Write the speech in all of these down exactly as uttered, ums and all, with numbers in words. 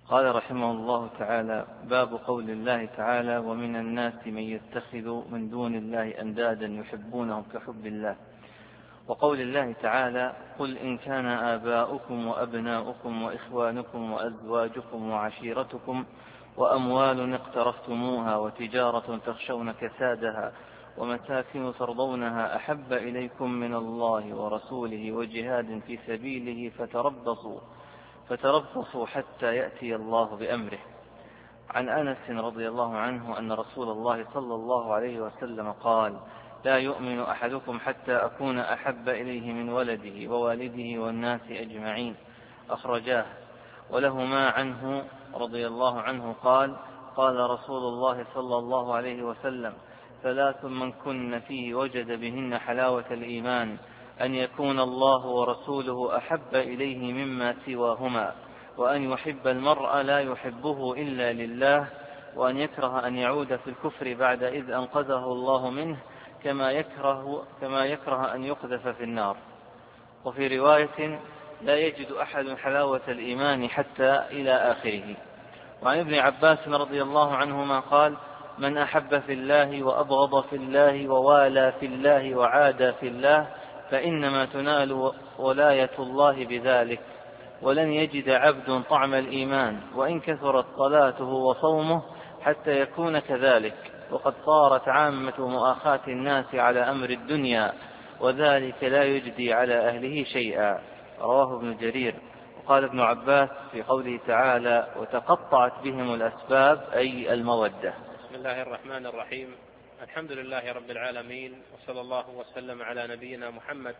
قال رحمه الله تعالى: باب قول الله تعالى: ومن الناس من يتخذ من دون الله أندادا يحبونهم كحب الله. وقول الله تعالى: قل إن كان آباؤكم وأبناؤكم وإخوانكم وأزواجكم وعشيرتكم وأموال اقترفتموها وتجارة تخشون كسادها ومساكن ترضونها أحب إليكم من الله ورسوله وجهاد في سبيله فتربصوا فتربصوا حتى يأتي الله بأمره. عن أنس رضي الله عنه أن رسول الله صلى الله عليه وسلم قال: لا يؤمن أحدكم حتى أكون أحب إليه من ولده ووالده والناس أجمعين. أخرجاه. ولهما عنه رضي الله عنه قال: قال رسول الله صلى الله عليه وسلم: ثلاث من كن فيه وجد بهن حلاوة الإيمان: أن يكون الله ورسوله أحب إليه مما سواهما، وأن يحب المرء لا يحبه إلا لله، وأن يكره أن يعود في الكفر بعد إذ أنقذه الله منه، كما يكره, كما يكره أن يقذف في النار. وفي رواية: لا يجد أحد حلاوة الإيمان حتى إلى آخره. وعن ابن عباس رضي الله عنهما قال: من أحب في الله وأبغض في الله ووالى في الله وعادى في الله فإنما تنال ولاية الله بذلك، ولن يجد عبد طعم الإيمان وإن كثرت صلاته وصومه حتى يكون كذلك. وقد صارت عامة مؤاخاة الناس على أمر الدنيا، وذلك لا يجدي على أهله شيئا. رواه ابن جرير. وقال ابن عباس في قوله تعالى: وتقطعت بهم الأسباب، أي المودة. بسم الله الرحمن الرحيم. الحمد لله رب العالمين، وصلى الله وسلم على نبينا محمد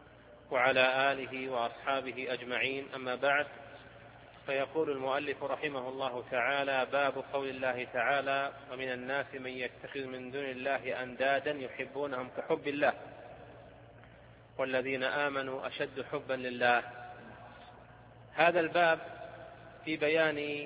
وعلى آله وأصحابه أجمعين. أما بعد، فيقول المؤلف رحمه الله تعالى: باب قول الله تعالى: ومن الناس من يتخذ من دون الله أندادا يحبونهم كحب الله والذين آمنوا أشد حبا لله. هذا الباب في بيان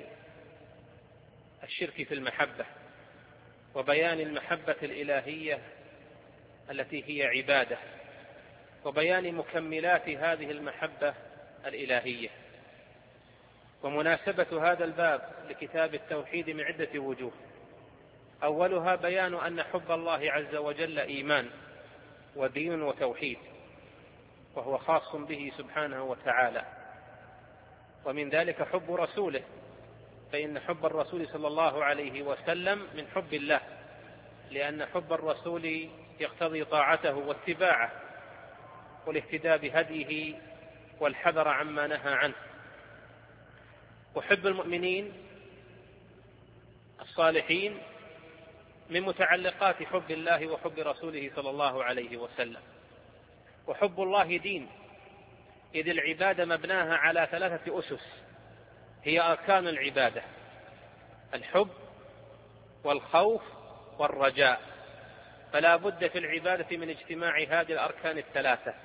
الشرك في المحبة، وبيان المحبة الإلهية التي هي عبادة، وبيان مكملات هذه المحبة الإلهية. ومناسبة هذا الباب لكتاب التوحيد من عدة وجوه. أولها بيان أن حب الله عز وجل إيمان ودين وتوحيد، وهو خاص به سبحانه وتعالى. ومن ذلك حب رسوله، فإن حب الرسول صلى الله عليه وسلم من حب الله، لأن حب الرسول يقتضي طاعته واتباعه والاهتداء بهديه والحذر عما نهى عنه. وحب المؤمنين الصالحين من متعلقات حب الله وحب رسوله صلى الله عليه وسلم. وحب الله دين، إذ العبادة مبناها على ثلاثة أسس هي أركان العبادة: الحب والخوف والرجاء. فلا بد في العبادة من اجتماع هذه الأركان الثلاثة.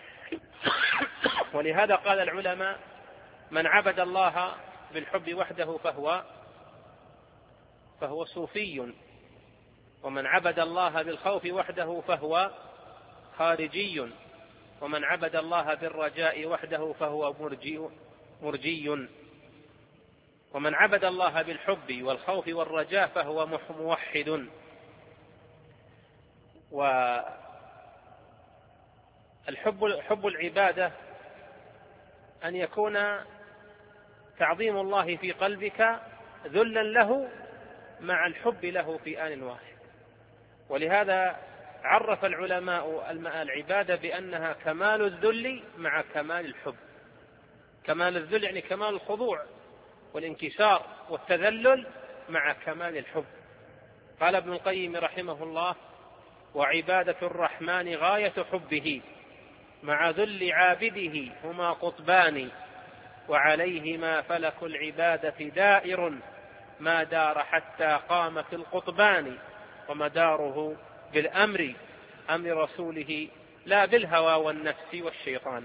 ولهذا قال العلماء: من عبد الله بالحب وحده فهو فهو صوفي، ومن عبد الله بالخوف وحده فهو خارجي، ومن عبد الله بالرجاء وحده فهو مرجي, مرجي ومن عبد الله بالحب والخوف والرجاء فهو موحد. والحب حب العبادة أن يكون تعظيم الله في قلبك ذلا له مع الحب له في آن واحد. ولهذا عرف العلماء العبادة بأنها كمال الذل مع كمال الحب. كمال الذل يعني كمال الخضوع والانكسار والتذلل مع كمال الحب. قال ابن القيم رحمه الله: وعبادة الرحمن غاية حبه مع ذل عابده هما قطبان، وعليهما فلك العبادة دائر ما دار حتى قام في القطبان، ومداره بالأمر أمر رسوله لا بالهوى والنفس والشيطان.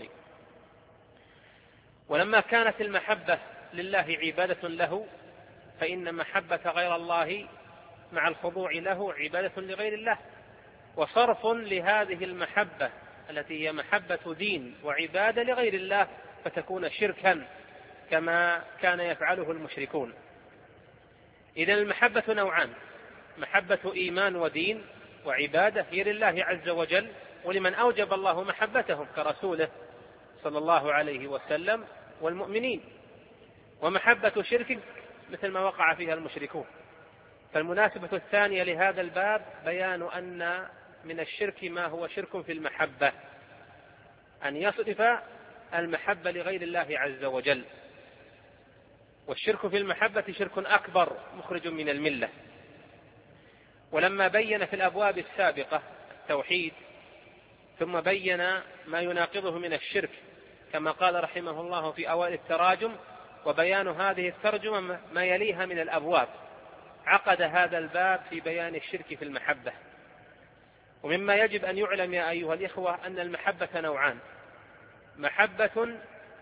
ولما كانت المحبة لله عبادة له، فإن محبة غير الله مع الخضوع له عبادة لغير الله، وصرف لهذه المحبة التي هي محبة دين وعبادة لغير الله فتكون شركا كما كان يفعله المشركون. إذن المحبة نوعان: محبة إيمان ودين وعبادة هي لله عز وجل ولمن أوجب الله محبتهم كرسوله صلى الله عليه وسلم والمؤمنين، ومحبة شرك مثل ما وقع فيها المشركون. فالمناسبة الثانية لهذا الباب بيان أن من الشرك ما هو شرك في المحبة، أن يصرف المحبة لغير الله عز وجل، والشرك في المحبة شرك أكبر مخرج من الملة. ولما بين في الأبواب السابقة التوحيد ثم بين ما يناقضه من الشرك كما قال رحمه الله في أوائل التراجم: وبيان هذه الترجمة ما يليها من الأبواب، عقد هذا الباب في بيان الشرك في المحبة. ومما يجب أن يعلم يا أيها الإخوة أن المحبة نوعان: محبة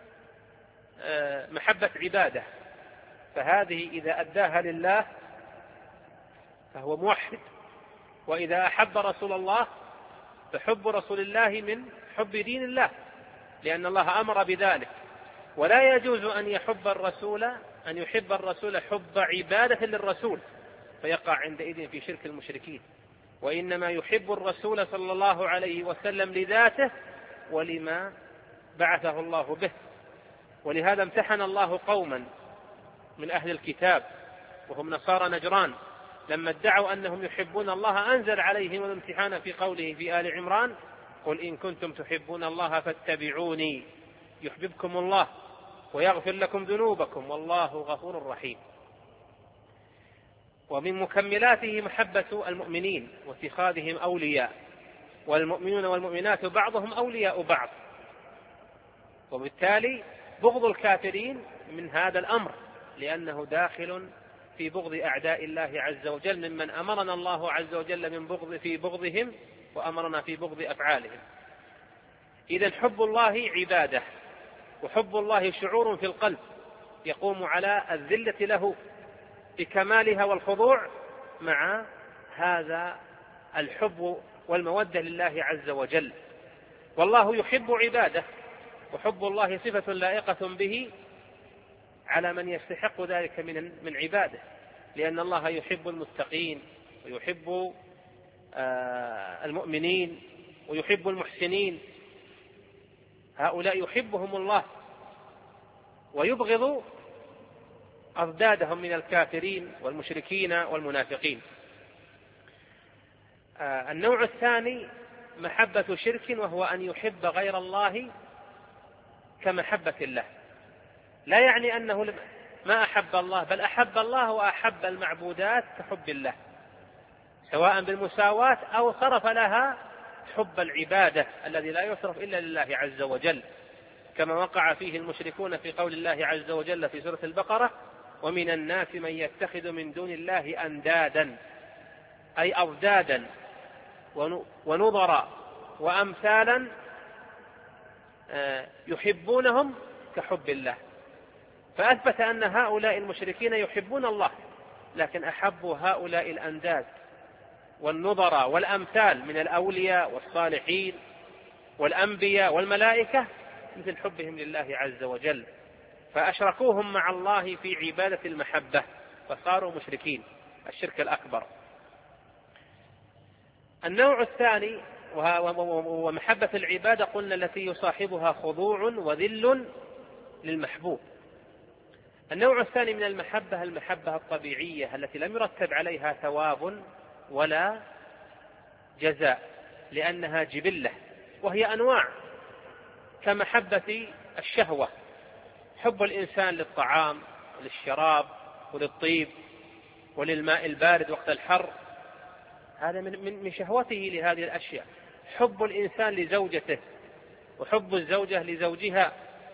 محبة عبادة، فهذه إذا أداها لله فهو موحد، وإذا أحب رسول الله فحب رسول الله من حب دين الله، لأن الله أمر بذلك. ولا يجوز أن يحب الرسول أن يحب الرسول حب عبادة للرسول فيقع عندئذ في شرك المشركين، وإنما يحب الرسول صلى الله عليه وسلم لذاته ولما بعثه الله به. ولهذا امتحن الله قوما من أهل الكتاب وهم نصارى نجران لما ادعوا أنهم يحبون الله، أنزل عليهم الامتحان في قوله في آل عمران: قل إن كنتم تحبون الله فاتبعوني يحببكم الله ويغفر لكم ذنوبكم والله غفور رحيم. ومن مكملاته محبة المؤمنين واتخاذهم أولياء، والمؤمنون والمؤمنات بعضهم أولياء بعض، وبالتالي بغض الكافرين من هذا الأمر لأنه داخل في بغض أعداء الله عز وجل، ممن أمرنا الله عز وجل من بغض في بغضهم وأمرنا في بغض أفعالهم. إذن حب الله عبادة، وحب الله شعور في القلب يقوم على الذلة له بكمالها والخضوع مع هذا الحب والمودة لله عز وجل. والله يحب عباده، وحب الله صفة لائقة به على من يستحق ذلك من من عباده، لأن الله يحب المتقين ويحب المؤمنين ويحب المحسنين، هؤلاء يحبهم الله ويبغض أضدادهم من الكافرين والمشركين والمنافقين. النوع الثاني محبة شرك، وهو أن يحب غير الله كمحبة الله، لا يعني أنه ما أحب الله، بل أحب الله وأحب المعبودات كحب الله، سواء بالمساواة أو صرف لها حب العبادة الذي لا يصرف إلا لله عز وجل، كما وقع فيه المشركون في قول الله عز وجل في سورة البقرة: ومن الناس من يتخذ من دون الله أندادا، أي أضدادا ونظرا وأمثالا يحبونهم كحب الله. فأثبت أن هؤلاء المشركين يحبون الله، لكن أحبوا هؤلاء الأنداد والنظراء والأمثال من الأولياء والصالحين والأنبياء والملائكة مثل حبهم لله عز وجل، فأشركوهم مع الله في عبادة المحبة فصاروا مشركين، الشرك الأكبر. النوع الثاني ومحبة العبادة قلنا التي يصاحبها خضوع وذل للمحبوب. النوع الثاني من المحبة المحبة الطبيعية التي لم يرتب عليها ثواب ولا جزاء، لأنها جبلة، وهي أنواع كمحبة الشهوة، حب الإنسان للطعام وللشراب وللطيب وللماء البارد وقت الحر، هذا من من شهوته لهذه الأشياء. حب الإنسان لزوجته وحب الزوجة لزوجها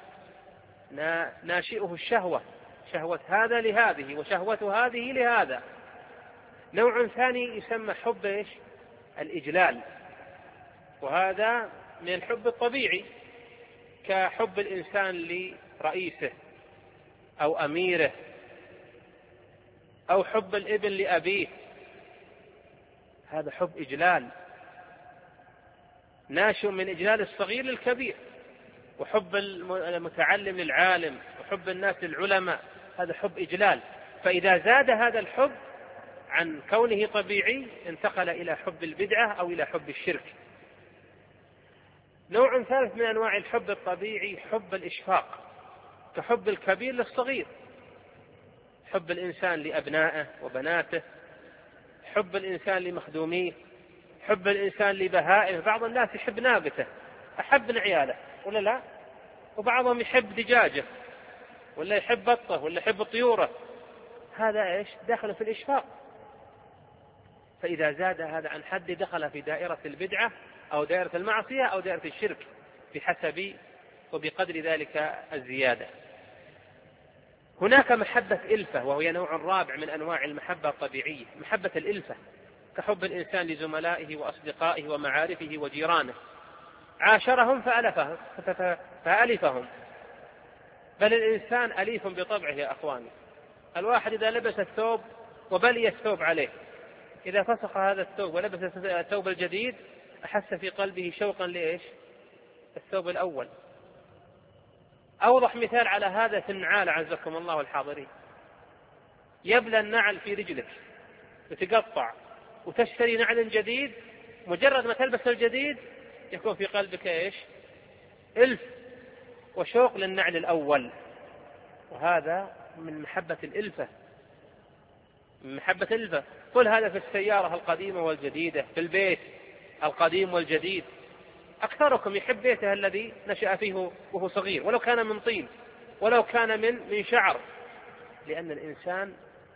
ناشئه الشهوة، شهوة هذا لهذه وشهوة هذه لهذا. نوع ثاني يسمى حب إيش؟ الإجلال، وهذا من الحب الطبيعي كحب الإنسان لرئيسه أو أميره، أو حب الابن لأبيه، هذا حب إجلال ناشئ من إجلال الصغير للكبير. وحب المتعلم للعالم، حب الناس للعلماء، هذا حب إجلال. فإذا زاد هذا الحب عن كونه طبيعي انتقل إلى حب البدعة أو إلى حب الشرك. نوع ثالث من أنواع الحب الطبيعي حب الإشفاق، كحب الكبير للصغير، حب الإنسان لأبنائه وبناته، حب الإنسان لمخدوميه، حب الإنسان لبهائه. بعض الناس يحب ناقته أحب من عياله ولا لا، وبعضهم يحب دجاجه ولا يحب بطه ولا يحب طيوره، هذا إيش؟ داخل في الإشفاق. فإذا زاد هذا عن حد دخل في دائرة البدعة أو دائرة المعصية أو دائرة الشرك بحسب وبقدر ذلك الزيادة. هناك محبة إلفة، وهي نوع رابع من أنواع المحبة الطبيعية، محبة الإلفة، كحب الإنسان لزملائه وأصدقائه ومعارفه وجيرانه، عاشرهم فألفهم فألفهم. بل الإنسان أليف بطبعه يا أخواني. الواحد إذا لبس الثوب وبلي الثوب عليه، إذا فسخ هذا الثوب ولبس الثوب الجديد أحس في قلبه شوقا لإيش؟ الثوب الأول. أوضح مثال على هذا في النعال، عزكم الله الحاضرين، يبلى النعل في رجلك وتقطع وتشتري نعل جديد، مجرد ما تلبس الجديد يكون في قلبك إيش؟ إلف وشوق للنعل الأول. وهذا من محبة الإلفة، من محبة الإلفة. قل هذا في السيارة القديمة والجديدة، في البيت القديم والجديد. أكثركم يحب بيته الذي نشأ فيه وهو صغير، ولو كان من طين ولو كان من من شعر، لأن الإنسان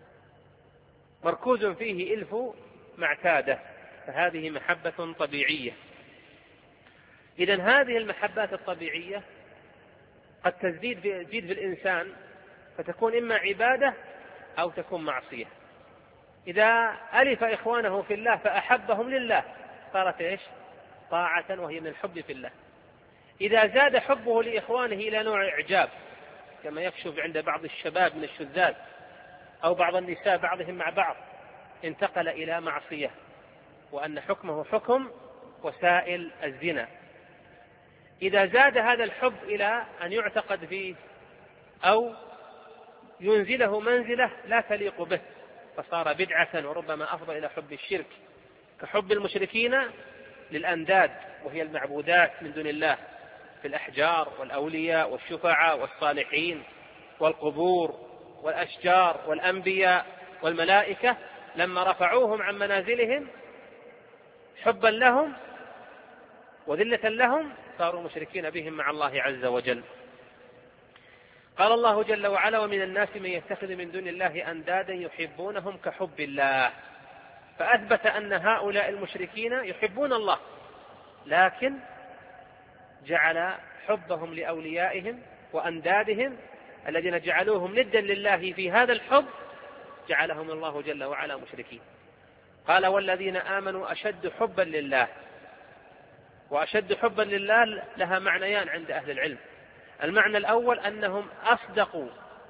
مركوز فيه إلف ما اعتاده، فهذه محبة طبيعية. إذن هذه المحبات الطبيعية قد تزيد في, تزيد في الإنسان فتكون إما عبادة أو تكون معصية. إذا ألف إخوانه في الله فأحبهم لله صارت إيش؟ طاعة، وهي من الحب في الله. إذا زاد حبه لإخوانه إلى نوع إعجاب، كما يكشف عند بعض الشباب من الشذاذ أو بعض النساء بعضهم مع بعض، انتقل إلى معصية، وأن حكمه حكم وسائل الزنا. إذا زاد هذا الحب إلى أن يعتقد فيه أو ينزله منزلة لا تليق به فصار بدعة، وربما أفضل إلى حب الشرك، كحب المشركين للأنداد وهي المعبودات من دون الله في الأحجار والأولياء والشفعاء والصالحين والقبور والأشجار والأنبياء والملائكة، لما رفعوهم عن منازلهم حبا لهم وذلة لهم صاروا مشركين بهم مع الله عز وجل. قال الله جل وعلا: ومن الناس من يتخذ من دون الله أندادا يحبونهم كحب الله. فأثبت أن هؤلاء المشركين يحبون الله، لكن جعل حبهم لأوليائهم وأندادهم الذين جعلوهم ندا لله في هذا الحب جعلهم الله جل وعلا مشركين. قال: والذين آمنوا أشد حبا لله. وأشد حبا لله لها معنيان عند أهل العلم. المعنى الأول أنهم أصدقوا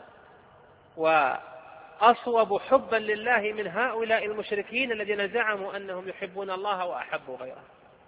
وأصوب حبا لله من هؤلاء المشركين الذين زعموا أنهم يحبون الله وأحبوا غيره.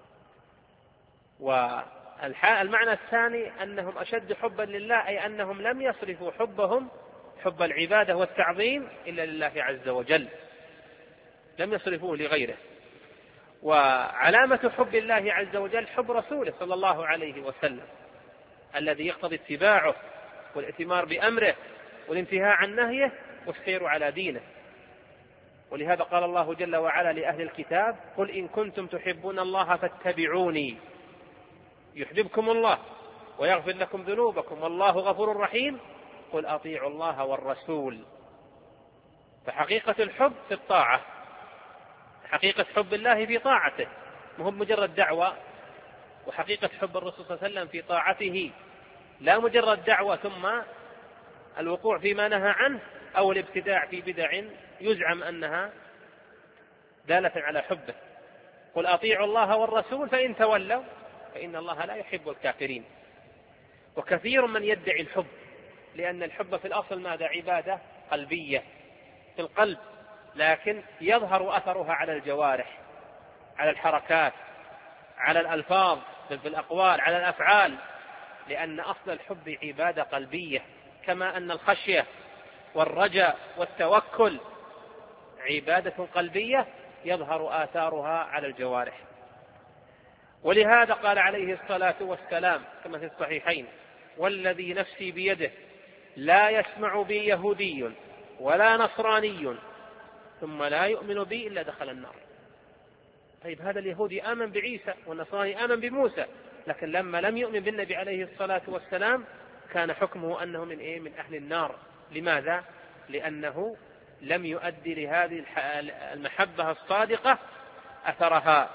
والمعنى الثاني أنهم أشد حبا لله، أي أنهم لم يصرفوا حبهم حب العبادة والتعظيم إلا لله عز وجل، لم يصرفوه لغيره. وعلامة حب الله عز وجل حب رسوله صلى الله عليه وسلم الذي يقتضي اتباعه والائتمار بأمره والانتهاء عن نهيه والسير على دينه. ولهذا قال الله جل وعلا لأهل الكتاب: قل إن كنتم تحبون الله فاتبعوني يحببكم الله ويغفر لكم ذنوبكم والله غفور رحيم قل أطيعوا الله والرسول. فحقيقة الحب في الطاعة، حقيقة حب الله في طاعته، مو مجرد دعوة. وحقيقة حب الرسول صلى الله عليه وسلم في طاعته لا مجرد دعوة ثم الوقوع فيما نهى عنه أو الابتداع في بدع يزعم أنها دالة على حبه. قل أطيعوا الله والرسول فإن تولوا فإن الله لا يحب الكافرين. وكثير من يدعي الحب، لأن الحب في الأصل ماذا؟ عبادة قلبية في القلب، لكن يظهر أثرها على الجوارح، على الحركات، على الألفاظ، في الأقوال، على الأفعال، لأن أصل الحب عبادة قلبية، كما أن الخشية والرجاء والتوكل عبادة قلبية يظهر آثارها على الجوارح. ولهذا قال عليه الصلاة والسلام كما في الصحيحين: والذي نفسي بيده لا يسمع بي يهودي ولا نصراني ثم لا يؤمن بي إلا دخل النار. طيب هذا اليهودي آمن بعيسى والنصراني آمن بموسى، لكن لما لم يؤمن بالنبي عليه الصلاة والسلام كان حكمه أنه من إيه؟ من أهل النار. لماذا؟ لأنه لم يؤدي لهذه المحبة الصادقة أثرها.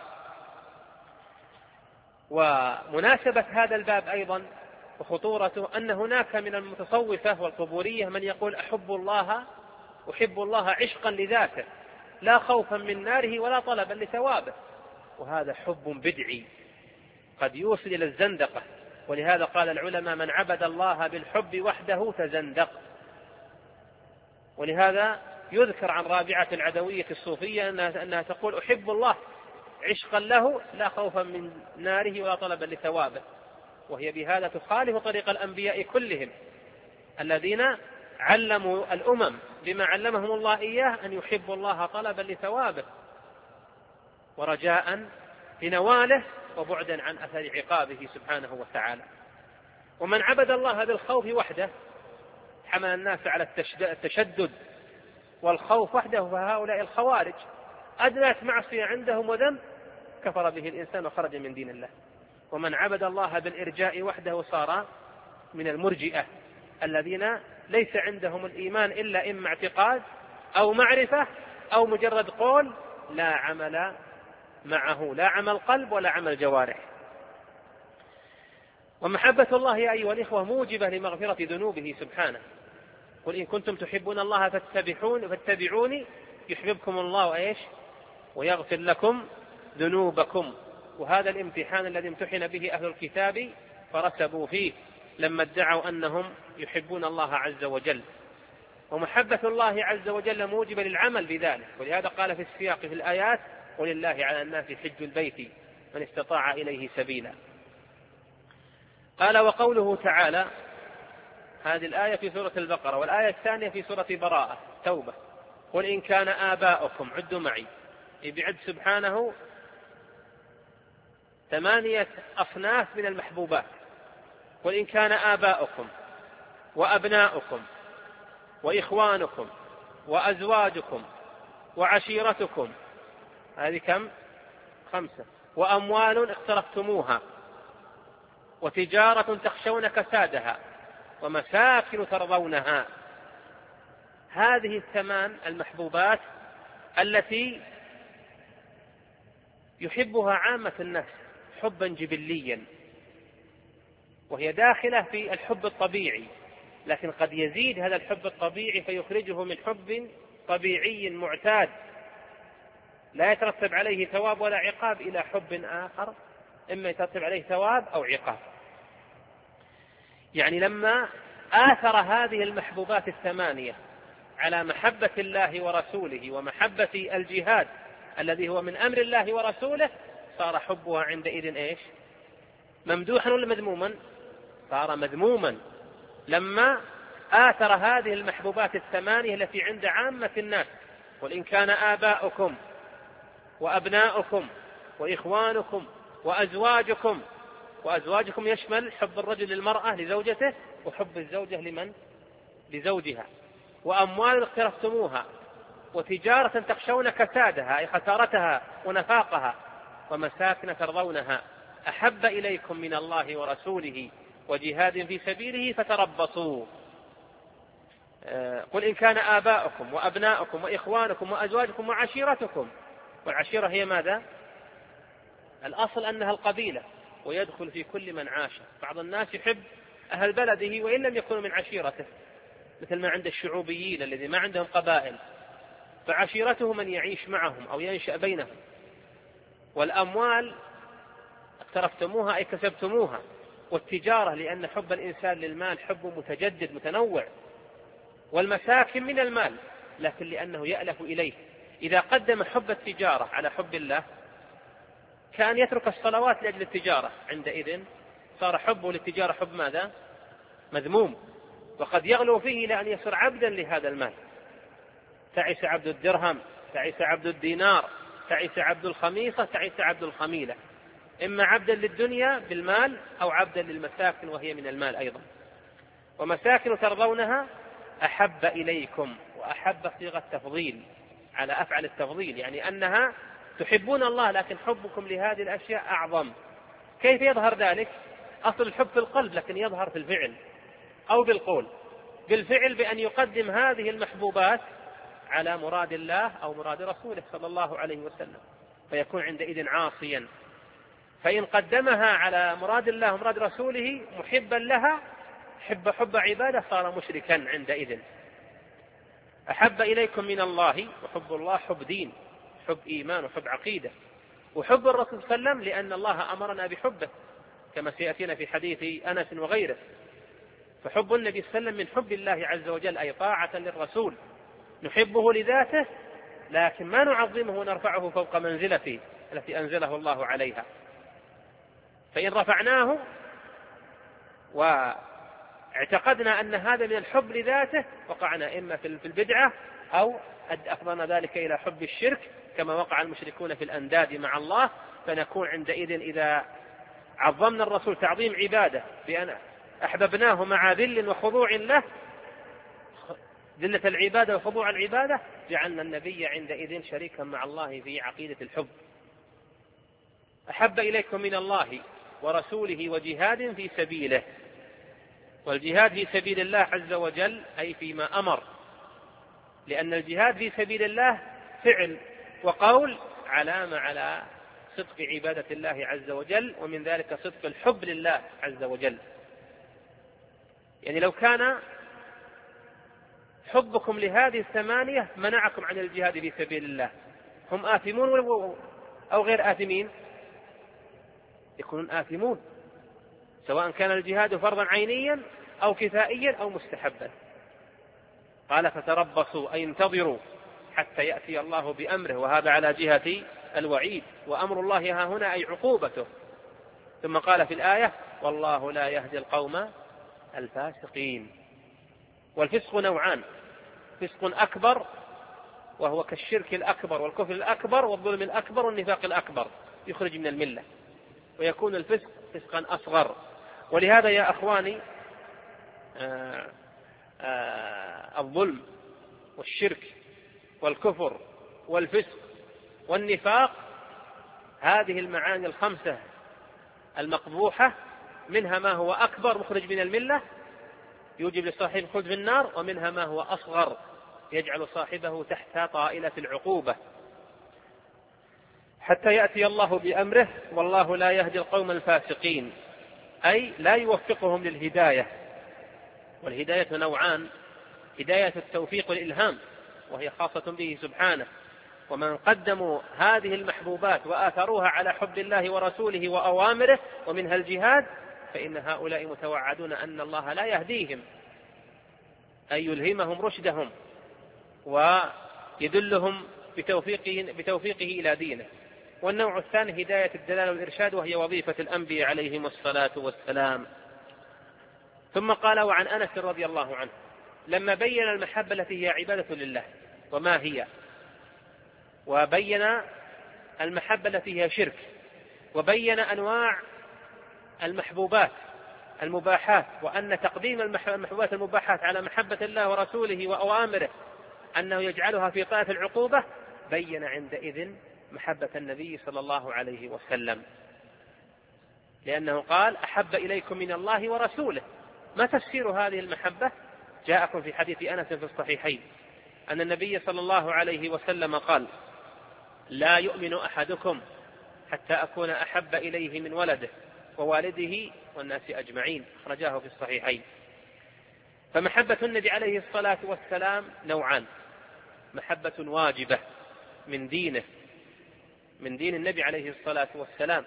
ومناسبة هذا الباب أيضا وخطورته أن هناك من المتصوفة والقبورية من يقول: أحب الله أحب الله عشقا لذاته لا خوفا من ناره ولا طلبا لثوابه. وهذا حب بدعي قد يوصل إلى الزندقة. ولهذا قال العلماء: من عبد الله بالحب وحده تزندق. ولهذا يذكر عن رابعة العدوية الصوفية أنها تقول: أحب الله عشقا له لا خوفا من ناره ولا طلبا لثوابه. وهي بهذا تخالف طريق الأنبياء كلهم الذين علموا الأمم بما علمهم الله إياه أن يحبوا الله طلبا لثوابه ورجاء لنواله وبعدا عن أثر عقابه سبحانه وتعالى. ومن عبد الله بالخوف وحده حمل الناس على التشدد والخوف وحده، فهؤلاء الخوارج أدنت معصية عندهم وذنب كفر به الإنسان وخرج من دين الله. ومن عبد الله بالإرجاء وحده صار من المرجئة الذين ليس عندهم الإيمان إلا إما اعتقاد أو معرفة أو مجرد قول لا عمل معه، لا عمل قلب ولا عمل جوارح. ومحبة الله يا أيها الإخوة موجبة لمغفرة ذنوبه سبحانه. قل إن كنتم تحبون الله فاتبعون فاتبعوني يحببكم الله إيش ويغفر لكم ذنوبكم. وهذا الامتحان الذي امتحن به أهل الكتاب فرسبوا فيه لما ادعوا أنهم يحبون الله عز وجل. ومحبة الله عز وجل موجبة للعمل بذلك. ولهذا قال في السياق في الآيات: ولله على الناس حج البيت من استطاع إليه سبيلا. قال: وقوله تعالى، هذه الآية في سورة البقرة، والآية الثانية في سورة براءة توبة: قل إن كان آباؤكم، عدوا معي، يبعد سبحانه ثمانية أصناف من المحبوبات. قل إن كان آباؤكم وأبناؤكم وإخوانكم وأزواجكم وعشيرتكم، هذه كم؟ خمسة. وأموال اقترفتموها وتجارة تخشون كسادها ومساكن ترضونها. هذه الثمان المحبوبات التي يحبها عامة الناس حبا جبليا، وهي داخلة في الحب الطبيعي، لكن قد يزيد هذا الحب الطبيعي فيخرجه من حب طبيعي معتاد لا يترتب عليه ثواب ولا عقاب إلى حب آخر إما يترتب عليه ثواب أو عقاب. يعني لما آثر هذه المحبوبات الثمانية على محبة الله ورسوله ومحبة الجهاد الذي هو من أمر الله ورسوله، صار حبها عندئذ إيش؟ ممدوحا ولا مذموما؟ صار مذموما لما آثر هذه المحبوبات الثمانية التي عند عامة الناس. وإن كان آباؤكم وأبناؤكم وإخوانكم وأزواجكم، وأزواجكم يشمل حب الرجل للمرأة لزوجته وحب الزوجة لمن؟ لزوجها. وأموال اقترفتموها وتجارة تخشون كسادها أي خسارتها ونفاقها ومساكن ترضونها أحب إليكم من الله ورسوله وجهاد في سبيله فتربصوا. قل إن كان آباؤكم وأبناؤكم وإخوانكم وأزواجكم وعشيرتكم. والعشيرة هي ماذا؟ الأصل أنها القبيلة ويدخل في كل من عاش. بعض الناس يحب أهل بلده وإن لم يكونوا من عشيرته، مثل ما عند الشعوبيين الذي ما عندهم قبائل، فعشيرته من يعيش معهم أو ينشأ بينهم. والأموال اقترفتموها أي كسبتموها. والتجارة لأن حب الإنسان للمال حب متجدد متنوع. والمساكن من المال لكن لأنه يألف إليه. إذا قدم حب التجارة على حب الله كان يترك الصلوات لأجل التجارة، عندئذ صار حبه للتجارة حب ماذا؟ مذموم. وقد يغلو فيه إلى أن يصير عبدا لهذا المال. تعس عبد الدرهم، تعس عبد الدينار، تعس عبد الخميصة، تعس عبد الخميلة، إما عبدا للدنيا بالمال أو عبدا للمساكن وهي من المال أيضا. ومساكن ترضونها أحب إليكم، وأحب صيغة تفضيل على أفعل التفضيل، يعني أنها تحبون الله لكن حبكم لهذه الأشياء أعظم. كيف يظهر ذلك؟ أصل الحب في القلب لكن يظهر في الفعل أو بالقول. بالفعل بأن يقدم هذه المحبوبات على مراد الله أو مراد رسوله صلى الله عليه وسلم، فيكون عندئذ عاصيا. فإن قدمها على مراد الله ومراد رسوله محبا لها حب حب عبادة صار مشركا عندئذ. أحب إليكم من الله، وحب الله حب دين، حب إيمان وحب عقيدة. وحب الرسول صلى الله عليه وسلم لأن الله أمرنا بحبه كما سيأتينا في حديث أنس وغيره. فحب النبي صلى الله عليه وسلم من حب الله عز وجل، أي طاعة للرسول، نحبه لذاته لكن ما نعظمه ونرفعه فوق منزلته التي أنزله الله عليها. فإن رفعناه واعتقدنا أن هذا من الحب لذاته وقعنا إما في البدعة أو أفضنا ذلك إلى حب الشرك كما وقع المشركون في الأنداد مع الله. فنكون عندئذ إذا عظمنا الرسول تعظيم عبادة بأن أحببناه مع ذل وخضوع له، ذلة العبادة وخضوع العبادة، جعلنا النبي عندئذ شريكا مع الله في عقيدة الحب. أحب إليكم من الله ورسوله وجهاد في سبيله. والجهاد في سبيل الله عز وجل أي فيما أمر، لأن الجهاد في سبيل الله فعل وقول علامة على صدق عبادة الله عز وجل، ومن ذلك صدق الحب لله عز وجل. يعني لو كان حبكم لهذه الثمانية منعكم عن الجهاد في سبيل الله، هم آثمون أو غير آثمين؟ يكونون آثمون، سواء كان الجهاد فرضا عينيا أو كفائيا أو مستحبا. قال فتربصوا أي انتظروا حتى يأتي الله بأمره، وهذا على جهة الوعيد، وأمر الله ها هنا أي عقوبته. ثم قال في الآية والله لا يهدي القوم الفاسقين. والفسق نوعان: فسق أكبر وهو كالشرك الأكبر والكفر الأكبر والظلم الأكبر والنفاق الأكبر يخرج من الملة، ويكون الفسق فسقا أصغر. ولهذا يا أخواني آآ آآ الظلم والشرك والكفر والفسق والنفاق، هذه المعاني الخمسة المقبوحة منها ما هو أكبر مخرج من الملة يوجب لصاحب الخلد في النار، ومنها ما هو أصغر يجعل صاحبه تحت طائلة العقوبة حتى يأتي الله بأمره. والله لا يهدي القوم الفاسقين أي لا يوفقهم للهداية. والهداية نوعان: هداية التوفيق والإلهام وهي خاصة به سبحانه، ومن قدموا هذه المحبوبات وآثروها على حب الله ورسوله وأوامره ومنها الجهاد، فإن هؤلاء متوعدون أن الله لا يهديهم، أي يلهمهم رشدهم ويدلهم بتوفيقه, بتوفيقه إلى دينه. والنوع الثاني هداية الدلالة والإرشاد، وهي وظيفة الأنبياء عليهم الصلاة والسلام. ثم قال وعن أنس رضي الله عنه لما بين المحبة التي هي عبادة لله وما هي، وبين المحبة التي هي شرك، وبين أنواع المحبوبات المباحات، وأن تقديم المحبوبات المباحات على محبة الله ورسوله وأوامره أنه يجعلها في طاعة العقوبة، بين عندئذ محبة النبي صلى الله عليه وسلم، لأنه قال أحب إليكم من الله ورسوله. ما تفسير هذه المحبة؟ جاءكم في حديث أنس في الصحيحين أن النبي صلى الله عليه وسلم قال لا يؤمن أحدكم حتى أكون أحب إليه من ولده ووالده والناس أجمعين، أخرجاه في الصحيحين. فمحبة النبي عليه الصلاة والسلام نوعان: محبة واجبة من دينه، من دين النبي عليه الصلاة والسلام،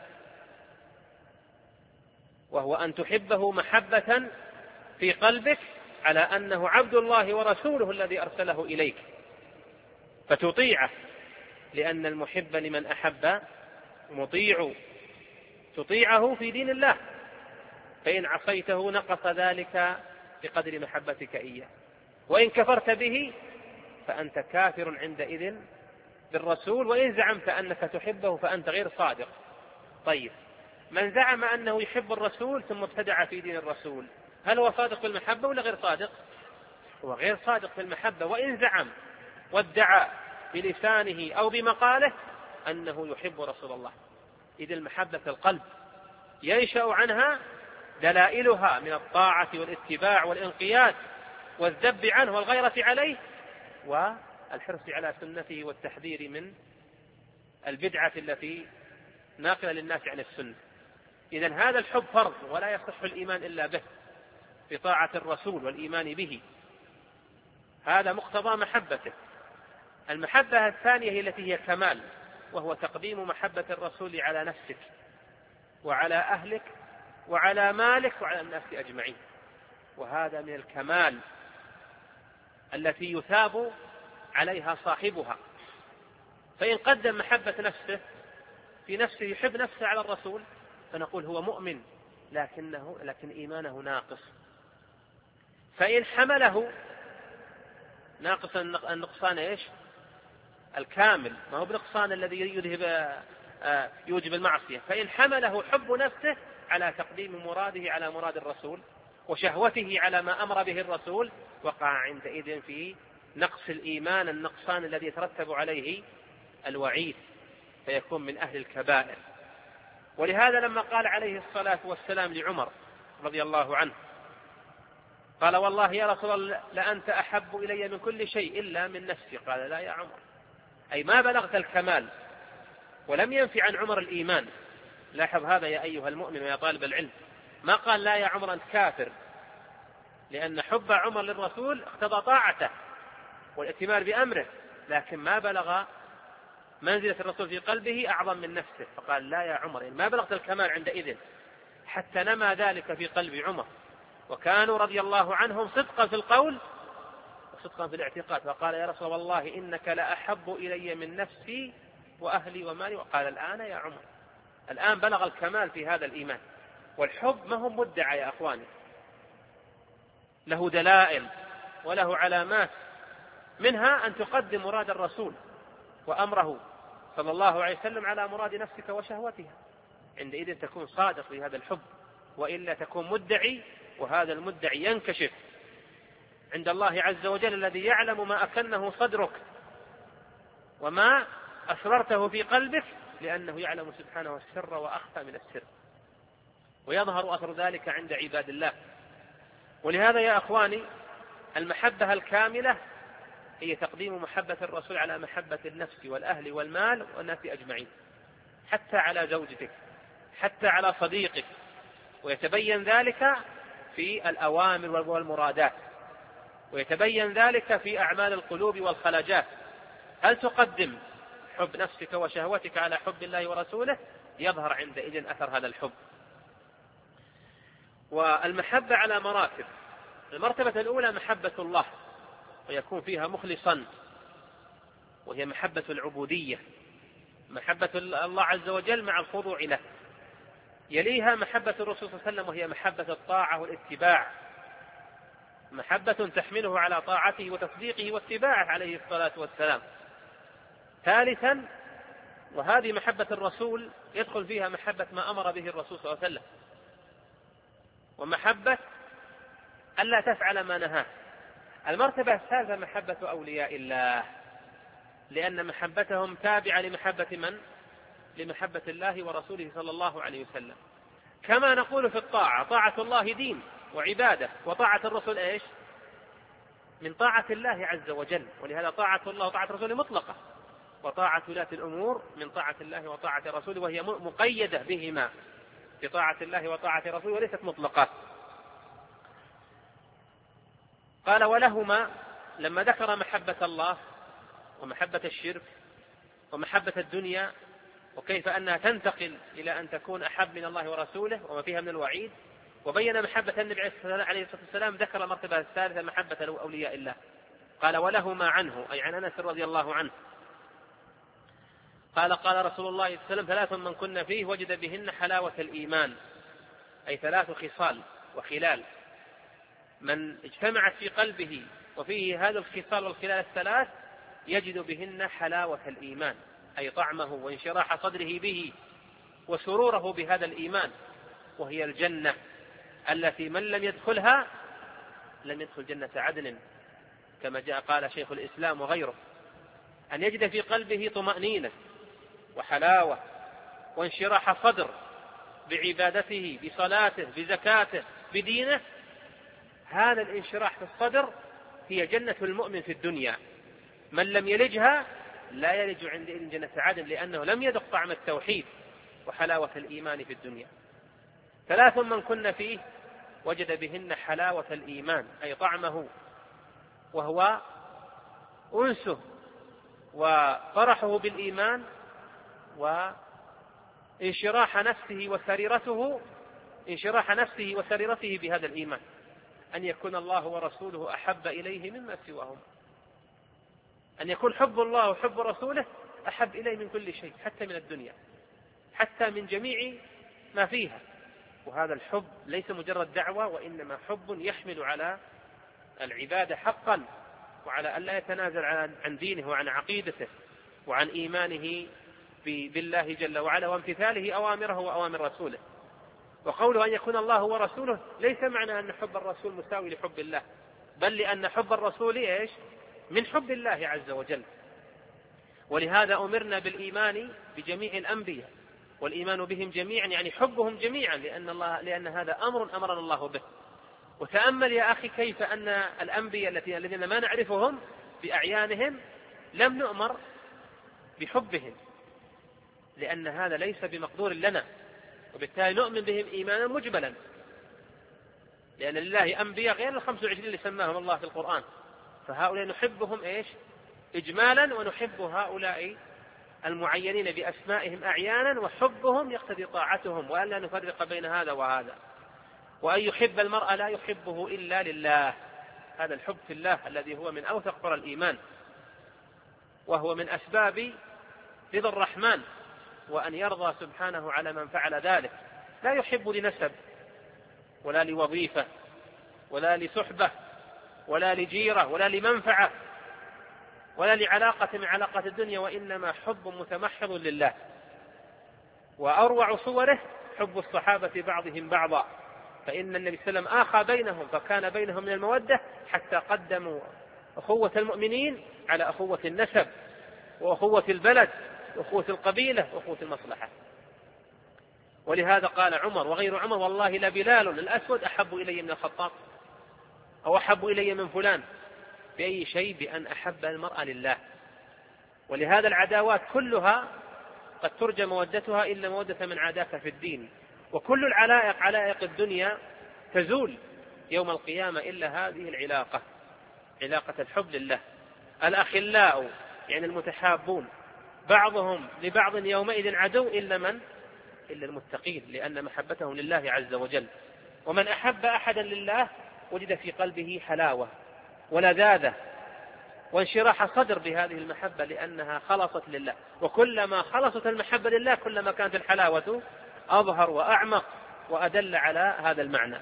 وهو أن تحبه محبة في قلبك على أنه عبد الله ورسوله الذي أرسله إليك، فتطيعه، لأن المحب لمن أحب مطيع، تطيعه في دين الله، فإن عصيته نقص ذلك بقدر محبتك إياه، وإن كفرت به فأنت كافر عندئذ بالرسول، وإن زعمت أنك تحبه فأنت غير صادق. طيب، من زعم أنه يحب الرسول ثم ابتدع في دين الرسول، هل هو صادق في المحبة ولا غير صادق؟ هو غير صادق في المحبة، وإن زعم وادعى بلسانه أو بمقاله أنه يحب رسول الله. إذ المحبة في القلب ينشأ عنها دلائلها من الطاعة والاتباع والانقياد والذب عنه والغيرة عليه والحرص على سنته والتحذير من البدعة التي ناقلة للناس عن السنة. إذن هذا الحب فرض، ولا يصح الإيمان إلا به بطاعة الرسول والإيمان به، هذا مقتضى محبته. المحبة الثانية هي التي هي كمال، وهو تقديم محبة الرسول على نفسك وعلى أهلك وعلى مالك وعلى الناس أجمعين، وهذا من الكمال التي يثاب عليها صاحبها. فإن قدم محبة نفسه في نفسه، يحب نفسه على الرسول، فنقول هو مؤمن لكنه لكن إيمانه ناقص. فإن حمله ناقص النقصان إيش؟ الكامل، ما هو بنقصان الذي يذهب يوجب المعصية. فإن حمله حب نفسه على تقديم مراده على مراد الرسول وشهوته على ما أمر به الرسول، وقع عندئذ في نقص الإيمان، النقصان الذي يترتب عليه الوعيد، فيكون من أهل الكبائر. ولهذا لما قال عليه الصلاة والسلام لعمر رضي الله عنه، قال والله يا رسول الله لأنت أحب إلي من كل شيء إلا من نفسي. قال لا يا عمر، أي ما بلغت الكمال. ولم ينفي عن عمر الإيمان. لاحظ هذا يا أيها المؤمن ويا طالب العلم، ما قال لا يا عمر أنت كافر، لأن حب عمر للرسول اقتضى طاعته والائتمار بأمره، لكن ما بلغ منزلة الرسول في قلبه أعظم من نفسه، فقال لا يا عمر، ما بلغت الكمال عندئذ، حتى نما ذلك في قلب عمر. وكانوا رضي الله عنهم صدقا في القول وصدقا في الاعتقاد، فقال يا رسول الله إنك لأحب إلي من نفسي وأهلي ومالي. وقال الآن يا عمر، الآن بلغ الكمال في هذا الإيمان. والحب ما هو مدعى يا أخواني، له دلائل وله علامات، منها أن تقدم مراد الرسول وأمره صلى الله عليه وسلم على مراد نفسك وشهوتها، عندئذ تكون صادق في هذا الحب، وإلا تكون مدعي، وهذا المدعي ينكشف عند الله عز وجل الذي يعلم ما أكنه صدرك وما أسررته في قلبك، لأنه يعلم سبحانه السر وأخفى من السر، ويظهر أثر ذلك عند عباد الله. ولهذا يا أخواني المحبة الكاملة هي تقديم محبة الرسول على محبة النفس والأهل والمال والناس أجمعين، حتى على زوجتك، حتى على صديقك، ويتبين ذلك في الأوامر والمرادات، ويتبين ذلك في أعمال القلوب والخلاجات. هل تقدم حب نفسك وشهوتك على حب الله ورسوله؟ يظهر عندئذ أثر هذا الحب. والمحبة على مراتب، المرتبة الأولى محبة الله، ويكون فيها مخلصا، وهي محبة العبودية، محبة الله عز وجل مع الخضوع له. يليها محبة الرسول صلى الله عليه وسلم، وهي محبة الطاعة والاتباع، محبة تحمله على طاعته وتصديقه واتباعه عليه الصلاة والسلام. ثالثا، وهذه محبة الرسول يدخل فيها محبة ما أمر به الرسول صلى الله عليه وسلم، ومحبة ألا تفعل ما نهاه. المرتبة الثالثة محبة أولياء الله، لأن محبتهم تابعة لمحبة من؟ لمحبة الله ورسوله صلى الله عليه وسلم. كما نقول في الطاعة، طاعة الله دين وعبادة، وطاعة الرسول إيش؟ من طاعة الله عز وجل. ولهذا طاعة الله وطاعة الرسول مطلقة، وطاعة ولاة الأمور من طاعة الله وطاعة رسوله، وهي مقيدة بهما بطاعة الله وطاعة رسوله، وليست مطلقة. قال ولهما، لما ذكر محبة الله ومحبة الشرك ومحبة الدنيا وكيف أنها تنتقل إلى أن تكون أحب من الله ورسوله وما فيها من الوعيد، وبين محبة النبي عليه الصلاة والسلام، ذكر المرتبة الثالثة محبة أولياء الله. قال ولهما عنه، أي عن أنس رضي الله عنه قال قال رسول الله صلى الله عليه وسلم ثلاث من كن فيه وجد بهن حلاوة الإيمان، أي ثلاث خصال وخلال: من اجتمعت في قلبه وفيه هذا الخصال والخلال الثلاث يجد بهن حلاوة الإيمان، أي طعمه وانشراح صدره به وسروره بهذا الإيمان، وهي الجنة التي من لم يدخلها لم يدخل جنة عدن، كما جاء قال شيخ الإسلام وغيره. أن يجد في قلبه طمأنينة وحلاوة وانشراح صدر بعبادته بصلاته بزكاته بدينه، هذا الانشراح في الصدر هي جنة المؤمن في الدنيا. من لم يلجها لا يلج عند جنة عدن، لأنه لم يذق طعم التوحيد وحلاوة الإيمان في الدنيا. ثلاث من كن فيه وجد بهن حلاوة الإيمان، أي طعمه، وهو أنسه وفرحه بالإيمان وانشراح نفسه وسريرته انشراح نفسه وسريرته بهذا الإيمان، أن يكون الله ورسوله أحب إليه مما سواهم، أن يكون حب الله وحب رسوله أحب إليه من كل شيء، حتى من الدنيا، حتى من جميع ما فيها. وهذا الحب ليس مجرد دعوة، وإنما حب يحمل على العبادة حقا، وعلى أن لا يتنازل عن دينه وعن عقيدته وعن إيمانه بالله جل وعلا وامتثاله أوامره وأوامر رسوله. وقوله أن يكون الله ورسوله ليس معنى أن حب الرسول مساوي لحب الله، بل لأن حب الرسول إيش؟ من حب الله عز وجل. ولهذا أمرنا بالإيمان بجميع الأنبياء والإيمان بهم جميعا، يعني حبهم جميعا، لأن, الله لأن هذا أمر أمرنا الله به. وتأمل يا أخي كيف أن الأنبياء الذين ما نعرفهم بأعيانهم لم نؤمر بحبهم، لأن هذا ليس بمقدور لنا، وبالتالي نؤمن بهم إيمانا مجملا، لأن لله أنبياء غير الخمس وعشرين اللي سماهم الله في القرآن، فهؤلاء نحبهم إيش؟ إجمالا، ونحب هؤلاء المعينين بأسمائهم أعيانا، وحبهم يقتضي طاعتهم، وألا نفرق بين هذا وهذا. وأن يحب المرء لا يحبه إلا لله، هذا الحب في الله الذي هو من أوثق قرى الإيمان، وهو من أسباب رضا الرحمن، وأن يرضى سبحانه على من فعل ذلك. لا يحب لنسب ولا لوظيفة ولا لصحبة ولا لجيرة ولا لمنفعة ولا لعلاقة من علاقات الدنيا، وإنما حب متمحض لله. وأروع صوره حب الصحابة بعضهم بعضا، فإن النبي صلى الله عليه وسلم آخى بينهم، فكان بينهم من المودة حتى قدموا أخوة المؤمنين على أخوة النسب وأخوة البلد وأخوة القبيلة وأخوة المصلحة. ولهذا قال عمر وغير عمر: والله لبلال الأسود أحب إلي من الخطاب، أو أحب إلي من فلان. بأي شيء؟ بأن أحب المرء لله. ولهذا العداوات كلها قد ترجى مودتها إلا مودة من عاداك في الدين، وكل العلائق علائق الدنيا تزول يوم القيامة إلا هذه العلاقة، علاقة الحب لله. الأخلاء يعني المتحابون بعضهم لبعض يومئذ عدو إلا من؟ إلا المتقين، لأن محبتهم لله عز وجل. ومن أحب أحدا لله وجد في قلبه حلاوة ولذاذة وانشراح صدر بهذه المحبة، لأنها خلصت لله. وكلما خلصت المحبة لله كلما كانت الحلاوة أظهر وأعمق وأدل على هذا المعنى.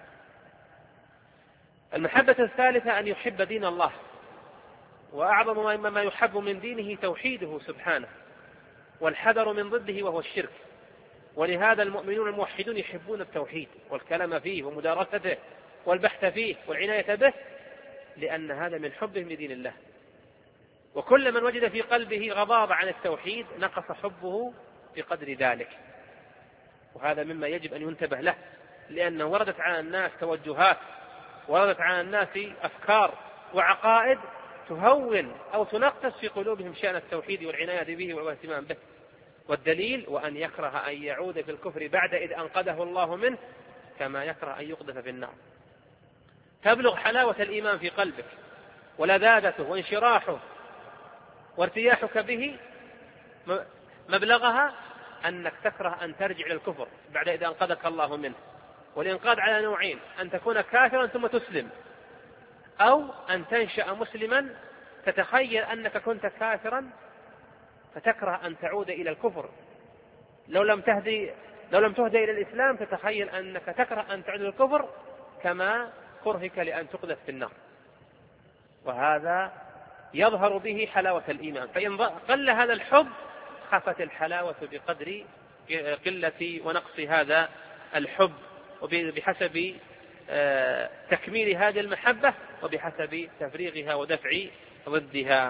المحبة الثالثة أن يحب دين الله، وأعظم ما يحب من دينه توحيده سبحانه، والحذر من ضده وهو الشرك. ولهذا المؤمنون الموحدون يحبون التوحيد والكلام فيه ومدارسته والبحث فيه والعناية به، لأن هذا من حبهم لدين الله. وكل من وجد في قلبه غضاض عن التوحيد نقص حبه بقدر ذلك، وهذا مما يجب أن ينتبه له، لأنه وردت على الناس توجهات، وردت على الناس أفكار وعقائد تهون أو تنقص في قلوبهم شأن التوحيد والعناية به والاهتمام به. والدليل: وأن يكره أن يعود في الكفر بعد إذ أنقذه الله منه كما يكره أن يقذف في النار. تبلغ حلاوة الإيمان في قلبك ولذاذته وانشراحه وارتياحك به مبلغها أنك تكره أن ترجع إلى الكفر بعد إذا أنقذك الله منه. والإنقاذ على نوعين: أن تكون كافرا ثم تسلم، أو أن تنشأ مسلما تتخيل أنك كنت كافرا فتكره أن تعود إلى الكفر. لو لم تهدي لو لم تهدى إلى الإسلام تتخيل أنك تكره أن تعود إلى الكفر كما كرهك لأن تقذف في النار، وهذا يظهر به حلاوة الإيمان. فإن قل هذا الحب خفت الحلاوة بقدر قلة ونقص هذا الحب، وبحسب تكميل هذه المحبة وبحسب تفريغها ودفع ضدها.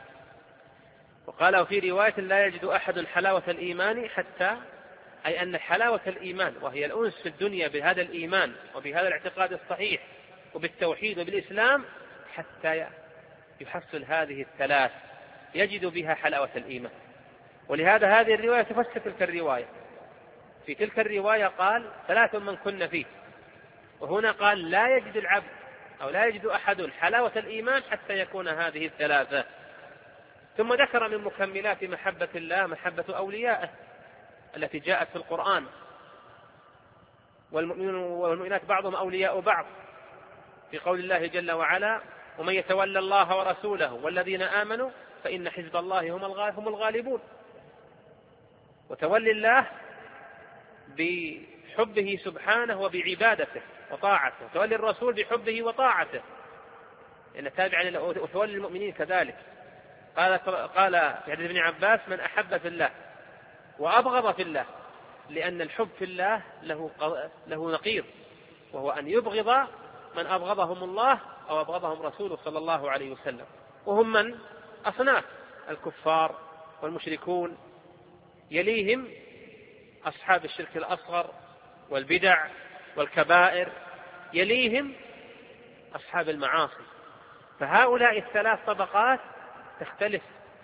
وقال في رواية: لا يجد أحد حلاوة الإيمان حتى، أي أن حلاوة الإيمان وهي الأنس في الدنيا بهذا الإيمان وبهذا الاعتقاد الصحيح وبالتوحيد وبالإسلام، حتى يحصل هذه الثلاث يجد بها حلاوة الإيمان. ولهذا هذه الرواية تفسر تلك الرواية. في تلك الرواية قال: ثلاث من كن فيه، وهنا قال: لا يجد العبد أو لا يجد أحد حلاوة الإيمان حتى يكون هذه الثلاثة. ثم ذكر من مكملات محبة الله محبة أوليائه التي جاءت في القرآن: والمؤمنون والمؤمنات بعضهم أولياء بعض، في قول الله جل وعلا: ومن يتولى الله ورسوله والذين آمنوا فإن حزب الله هم الغالبون. وتولي الله بحبه سبحانه وبعبادته وطاعته، وتولي الرسول بحبه وطاعته إن تابعا، وتولي المؤمنين كذلك. قال قال في حديث ابن عباس: من أحب في الله وأبغض في الله، لأن الحب في الله له له نقيض، وهو أن يبغض من أبغضهم الله أو أبغضهم رسوله صلى الله عليه وسلم، وهم من أصناف: الكفار والمشركون، يليهم أصحاب الشرك الأصغر والبدع والكبائر، يليهم أصحاب المعاصي. فهؤلاء الثلاث طبقات تختلف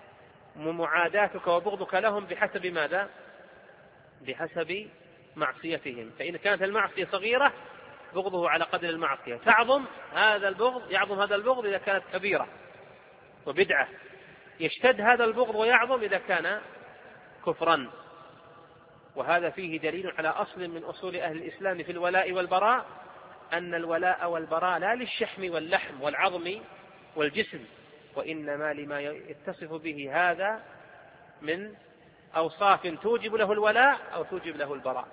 معاداتك وبغضك لهم بحسب ماذا؟ بحسب معصيتهم. فإن كانت المعصية صغيرة بغضه على قدر المعصية، تعظم هذا البغض يعظم هذا البغض إذا كانت كبيرة وبدعة، يشتد هذا البغض ويعظم إذا كان كفرا. وهذا فيه دليل على أصل من أصول أهل الإسلام في الولاء والبراء، أن الولاء والبراء لا للشحم واللحم والعظم والجسم، وإنما لما يتصف به هذا من أوصاف توجب له الولاء أو توجب له البراء.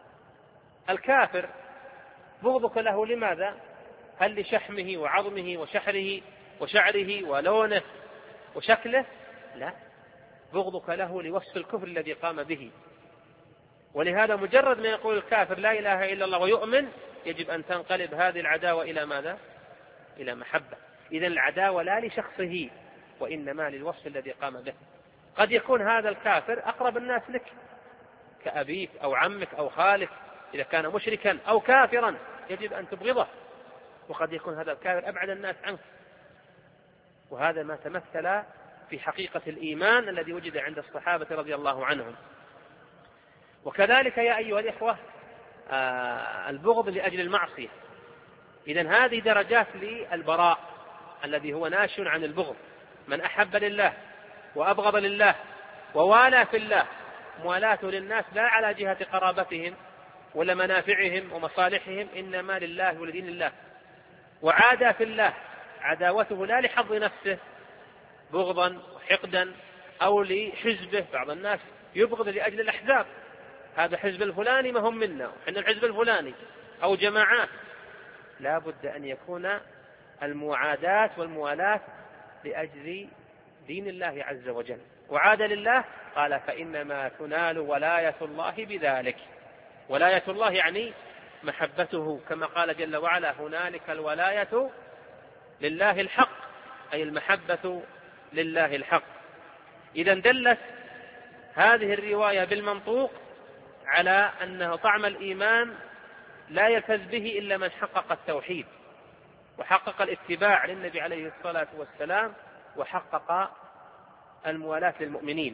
الكافر بغضك له لماذا؟ هل لشحمه وعظمه وشحره وشعره ولونه وشكله؟ لا، بغضك له لوصف الكفر الذي قام به. ولهذا مجرد ما يقول الكافر لا إله إلا الله ويؤمن، يجب أن تنقلب هذه العداوة إلى ماذا؟ إلى محبة. إذن العداوة لا لشخصه وإنما للوصف الذي قام به. قد يكون هذا الكافر أقرب الناس لك كأبيك أو عمك أو خالك، إذا كان مشركا أو كافرا يجب أن تبغضه، وقد يكون هذا الكافر أبعد الناس عنك. وهذا ما تمثل في حقيقة الإيمان الذي وجد عند الصحابة رضي الله عنهم. وكذلك يا أيها الإخوة آه البغض لأجل المعصية. إذن هذه درجات للبراء الذي هو ناشئ عن البغض. من أحب لله وأبغض لله ووالى في الله، موالاته للناس لا على جهة قرابتهم ولا منافعهم ومصالحهم، إنما لله ولدين الله. وعادى في الله، عداوته لا لحظ نفسه بغضا وحقدا أو لحزبه. بعض الناس يبغض لأجل الأحزاب، هذا حزب الفلاني ما هم منا وحنا الحزب الفلاني، أو جماعات. لا بد أن يكون المعاداة والموالاة لأجل دين الله عز وجل. وعاد لله قال: فإنما تنال ولاية الله بذلك. ولاية الله يعني محبته، كما قال جل وعلا: هنالك الولاية لله الحق، أي المحبة لله الحق. إذا دلت هذه الرواية بالمنطوق على أنه طعم الإيمان لا يفز به إلا من حقق التوحيد وحقق الاتباع للنبي عليه الصلاة والسلام وحقق الموالاة للمؤمنين.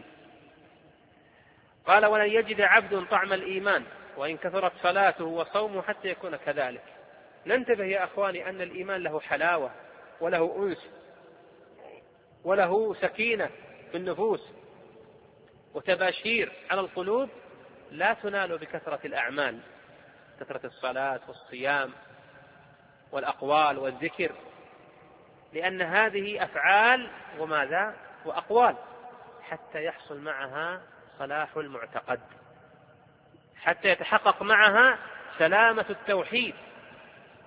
قال: ولن يجد عبد طعم الإيمان وإن كثرت صلاته وصومه حتى يكون كذلك. ننتبه يا أخواني أن الإيمان له حلاوة وله أنس وله سكينة في النفوس وتباشير على القلوب، لا تنال بكثرة الأعمال، كثرة الصلاة والصيام والأقوال والذكر، لأن هذه أفعال وماذا؟ وأقوال، حتى يحصل معها صلاح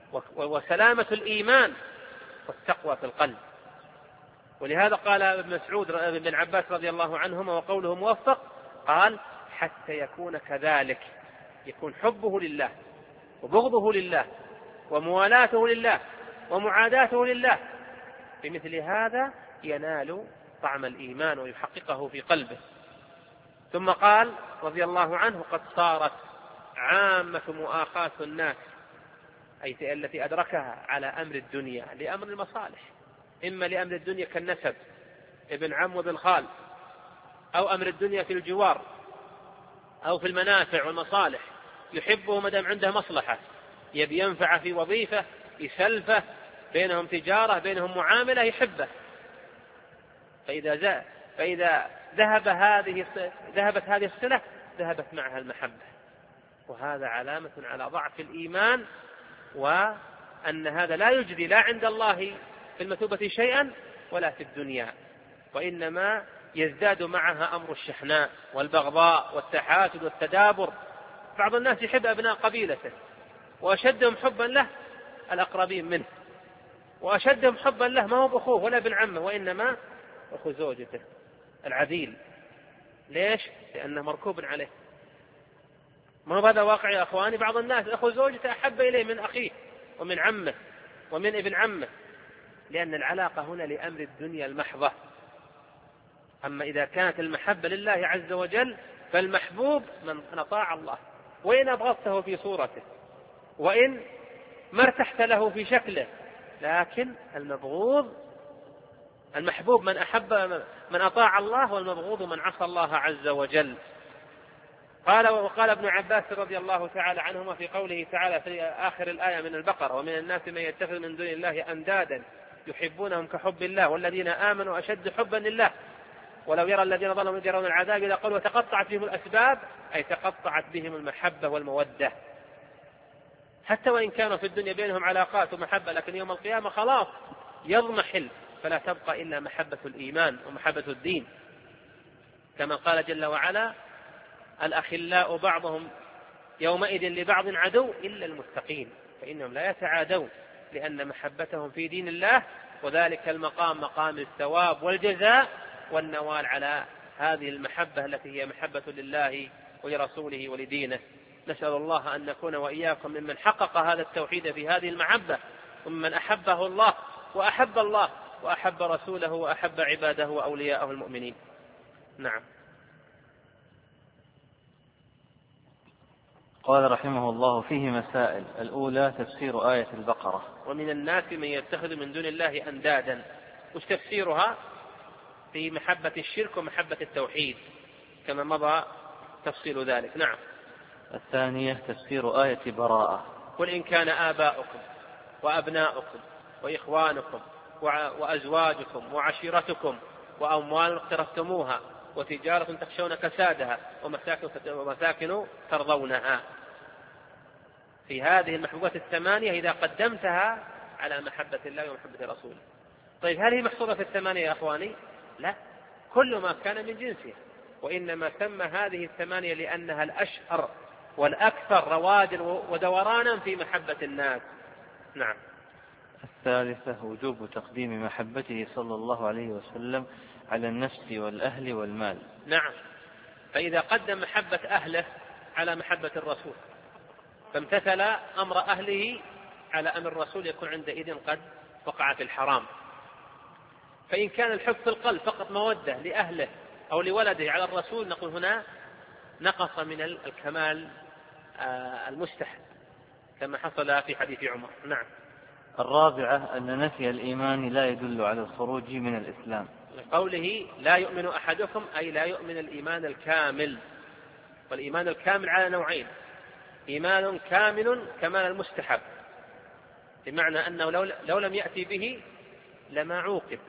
وسلامة الإيمان والتقوى في القلب. ولهذا قال ابن مسعود ابن عباس رضي الله عنهما وقوله موفق، قال حتى يكون كذلك، يكون حبه لله وبغضه لله وموالاته لله ومعاداته لله، بمثل هذا ينال طعم الإيمان ويحققه في قلبه. ثم قال رضي الله عنه قد صارت عامة مؤاخاة الناس، أي التي أدركها، على أمر الدنيا لأمر المصالح، إما لأمر الدنيا كالنسب ابن عم وابن خال، أو أمر الدنيا في الجوار أو في المنافع والمصالح، يحبه مدام عنده مصلحة، يبي ينفع في وظيفة، يسلفه، بينهم تجارة، بينهم معاملة، يحبه. فإذا زاد فإذا ذهب هذه ذهبت هذه الصلة ذهبت معها المحبة، وهذا علامة على ضعف الإيمان، وأن هذا لا يجدي لا عند الله في المثوبة شيئا ولا في الدنيا، وإنما يزداد معها أمر الشحناء والبغضاء والتحاسد والتدابر. بعض الناس يحب أبناء قبيلته، وأشدهم حبا له الأقربين منه، وأشدهم حبا له ما هو بأخوه ولا ابن عمه، وإنما أخو زوجته العديل. ليش؟ لأنه مركوب عليه. ما هو هذا واقع يا أخواني؟ بعض الناس أخو زوجته أحب إليه من أخيه ومن عمه ومن ابن عمه، لأن العلاقة هنا لأمر الدنيا المحضة. أما إذا كانت المحبة لله عز وجل فالمحبوب من أطاع الله، وإن أبغضته في صورته، وإن ما ارتحت له في شكله، لكن المبغوض المحبوب من أحب من أطاع الله، والمبغوض من عصى الله عز وجل. قال وقال ابن عباس رضي الله تعالى عنهما في قوله تعالى في آخر الآية من البقرة: ومن الناس من يتخذ من دون الله أندادا يحبونهم كحب الله والذين آمنوا أشد حبا لله ولو يرى الذين ظلموا إذ يرون العذاب إذا قالوا وتقطعت بهم الأسباب، أي تقطعت بهم المحبة والمودة. حتى وإن كانوا في الدنيا بينهم علاقات ومحبة، لكن يوم القيامة خلاص يضمحل، فلا تبقى إلا محبة الإيمان ومحبة الدين، كما قال جل وعلا: الأخلاء بعضهم يومئذ لبعض عدو إلا المتقين فإنهم لا يتعادون، لأن محبتهم في دين الله، وذلك المقام مقام الثواب والجزاء والنوال على هذه المحبة التي هي محبة لله ولرسوله ولدينه. نسأل الله أن نكون وإياكم ممن حقق هذا التوحيد في هذه المحبة، وممن أحبه الله وأحب الله وأحب رسوله وأحب عباده وأولياءه المؤمنين. نعم. قال رحمه الله: فيه مسائل. الأولى تفسير آية البقرة: ومن الناس من يتخذ من دون الله أندادا. وش تفسيرها؟ في محبة الشرك ومحبة التوحيد، كما مضى تفصيل ذلك. نعم. الثانية تفسير آية براءة: قل إن كان آباؤكم وأبناؤكم وإخوانكم وأزواجكم وعشيرتكم وأموال اقترفتموها وتجارة تخشون كسادها ومساكن ترضونها. في هذه المحبوبات الثمانية إذا قدمتها على محبة الله ومحبة رسوله. طيب هل هي محصورة في الثمانية يا أخواني؟ لا، كل ما كان من جنسها، وإنما سمى هذه الثمانية لأنها الأشهر والأكثر رواجا ودورانا في محبة الناس. نعم. الثالثة وجوب تقديم محبته صلى الله عليه وسلم على النفس والأهل والمال. نعم. فإذا قدم محبة أهله على محبة الرسول فامتثل أمر أهله على أمر الرسول، يكون عندئذ قد وقع في الحرام. فإن كان الحب في القلب فقط مودة لأهله أو لولده على الرسول، نقول هنا نقص من الكمال المستحب، كما حصل في حديث عمر. نعم. الرابعة أن نفي الإيمان لا يدل على الخروج من الإسلام، قوله لا يؤمن أحدكم أي لا يؤمن الإيمان الكامل. والإيمان الكامل على نوعين: إيمان كامل كمال المستحب، بمعنى أنه لو, لو لم يأتي به لما عوقب.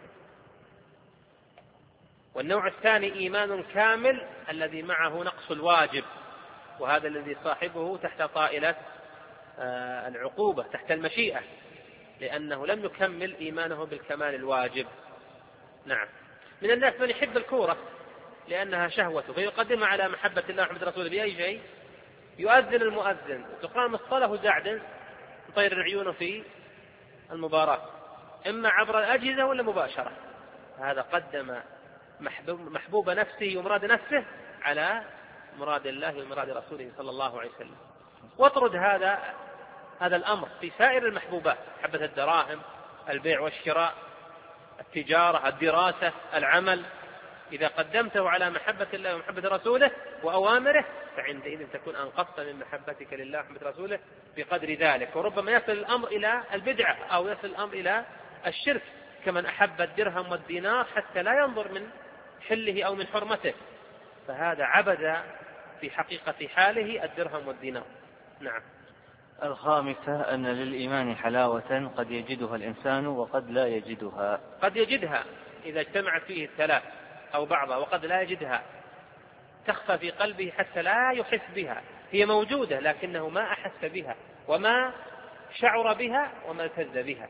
والنوع الثاني إيمان كامل الذي معه نقص الواجب، وهذا الذي صاحبه تحت طائلة العقوبة، تحت المشيئة، لأنه لم يكمل إيمانه بالكمال الواجب. نعم. من الناس من يحب الكورة لأنها شهوته فيقدمها على محبة الله ومحبة رسوله بأي شيء. يؤذن المؤذن، تقام الصلاة وزعدن يطير عيونه في المباراة، إما عبر الأجهزة ولا مباشرة. هذا قدم محبوب, محبوب نفسه ومراد نفسه على مراد الله ومراد رسوله صلى الله عليه وسلم. واطرد هذا هذا الأمر في سائر المحبوبات، محبة الدراهم، البيع والشراء، التجارة، الدراسة، العمل. إذا قدمته على محبة الله ومحبة رسوله وأوامره فعندئذ تكون أنقصت من محبتك لله ومحبة رسوله بقدر ذلك، وربما يصل الأمر إلى البدعة أو يصل الأمر إلى الشرك، كمن أحب الدرهم والدينار حتى لا ينظر من حله أو من حرمته، فهذا عبد في حقيقة حاله الدرهم والدينار. نعم. الخامسة أن للإيمان حلاوة قد يجدها الإنسان وقد لا يجدها. قد يجدها إذا اجتمعت فيه الثلاث أو بعضها، وقد لا يجدها، تخفى في قلبه حتى لا يحس بها، هي موجودة لكنه ما أحس بها وما شعر بها وما التذ بها.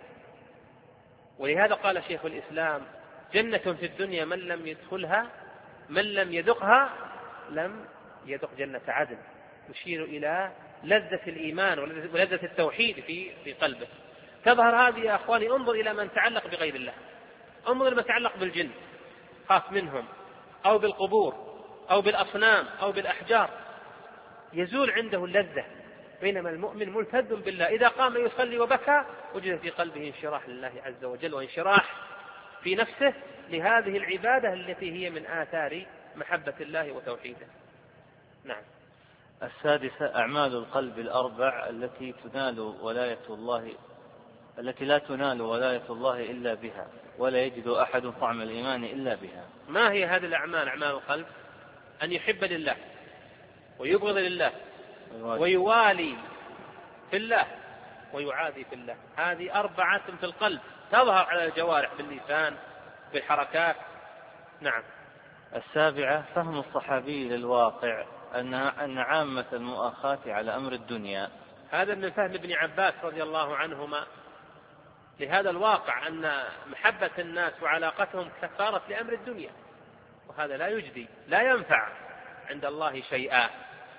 ولهذا قال شيخ الإسلام: جنة في الدنيا من لم يدخلها من لم يذقها لم يذق جنة عدن، يشير إلى لذة الإيمان ولذة التوحيد في في قلبه. تظهر هذه يا أخواني، انظر إلى من تعلق بغير الله، انظر إلى من تعلق بالجن خاف منهم، أو بالقبور أو بالأصنام أو بالأحجار، يزول عنده اللذة، بينما المؤمن ملتذ بالله إذا قام يصلي وبكى وجد في قلبه انشراح لله عز وجل، وانشراح في نفسه لهذه العبادة التي هي من آثار محبة الله وتوحيده. نعم. السادسة أعمال القلب الأربع التي تنال ولاية الله التي لا تنال ولاية الله إلا بها، ولا يجد أحد طعم الإيمان إلا بها. ما هي هذه الأعمال؟ أعمال القلب: أن يحب لله ويبغض لله ويوالي في الله ويعادي في الله. هذه أربعة في القلب تظهر على الجوارح باللسان بالحركات. نعم. السابعة فهم الصحابي للواقع أن أن عامة المؤاخاة على أمر الدنيا. هذا من فهم ابن عباس رضي الله عنهما لهذا الواقع، أن محبة الناس وعلاقتهم صارت لأمر الدنيا، وهذا لا يجدي لا ينفع عند الله شيئا.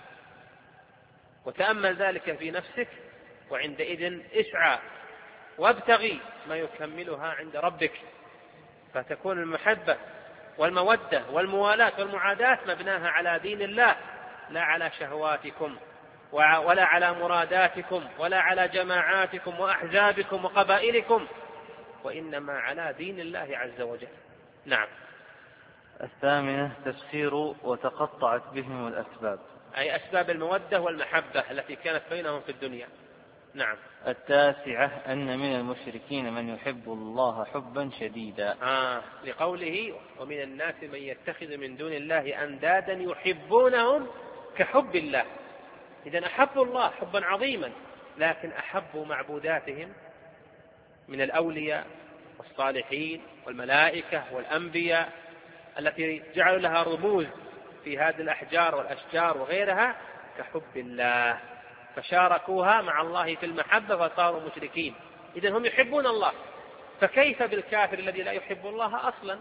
وتأمل ذلك في نفسك، وعندئذ اسعى وابتغي ما يكملها عند ربك، فتكون المحبة والمودة والموالاة والمعاداة مبناها على دين الله، لا على شهواتكم ولا على مراداتكم ولا على جماعاتكم وأحزابكم وقبائلكم، وإنما على دين الله عز وجل. نعم. الثامنة تفسير وتقطعت بهم الأسباب، أي أسباب المودة والمحبة التي كانت بينهم في الدنيا. نعم. التاسعة أن من المشركين من يحب الله حبا شديدا. آه لقوله: ومن الناس من يتخذ من دون الله أندادا يحبونهم كحب الله. إذن أحبوا الله حبا عظيما، لكن أحبوا معبوداتهم من الأولياء والصالحين والملائكة والأنبياء التي جعلوا لها رموز في هذه الأحجار والأشجار وغيرها كحب الله، فشاركوها مع الله في المحبة فصاروا مشركين. إذن هم يحبون الله، فكيف بالكافر الذي لا يحب الله أصلا،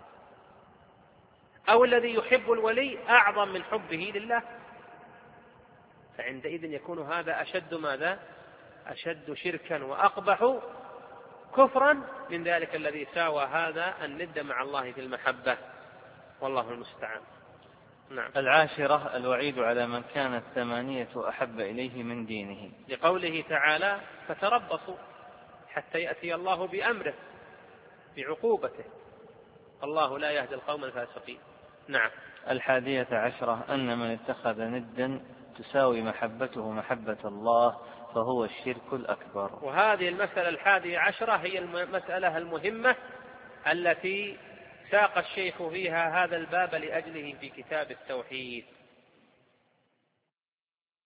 أو الذي يحب الولي أعظم من حبه لله؟ فعندئذ يكون هذا أشد ماذا؟ أشد شركا وأقبح كفرا من ذلك الذي ساوى هذا الند مع الله في المحبة، والله المستعان. نعم. العاشرة الوعيد على من كانت ثمانية أحب إليه من دينه، لقوله تعالى: فتربصوا حتى يأتي الله بأمره بعقوبته، الله لا يهدي القوم الفاسقين. نعم. الحادية عشرة أن من اتخذ ندا تساوي محبته محبة الله فهو الشرك الأكبر. وهذه المسألة الحادية عشرة هي المسألة المهمة التي ساق الشيخ فيها هذا الباب لأجله في كتاب التوحيد.